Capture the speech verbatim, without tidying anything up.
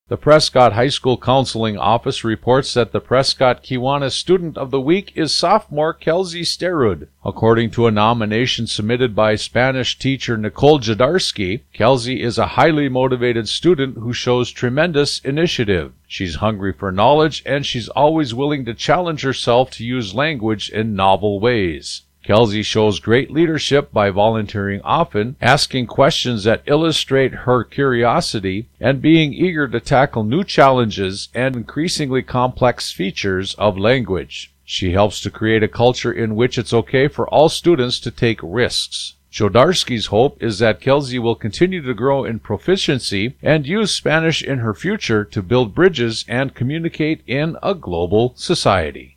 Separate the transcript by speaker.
Speaker 1: The Prescott High School Counseling Office reports that the Prescott Kiwanis Student of the Week is sophomore Kelsey Sterud. According to a nomination submitted by Spanish teacher Nicole Jadarsky, Kelsey is a highly motivated student who shows tremendous initiative. She's hungry for knowledge, and she's always willing to challenge herself to use language in novel ways. Kelsey shows great leadership by volunteering often, asking questions that illustrate her curiosity, and being eager to tackle new challenges and increasingly complex features of language. She helps to create a culture in which it's okay for all students to take risks. Jodarsky's hope is that Kelsey will continue to grow in proficiency and use Spanish in her future to build bridges and communicate in a global society.